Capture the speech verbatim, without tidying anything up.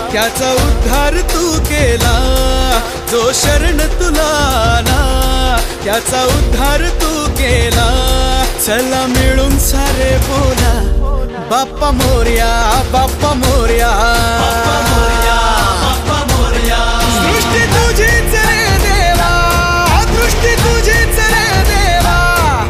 त्याचा उद्धार तू केला, जो शरण तुला आला त्याचा उद्धार तू केला। चला मिळून सारे बोला बाप्पा मोरया बाप्पा मोरया।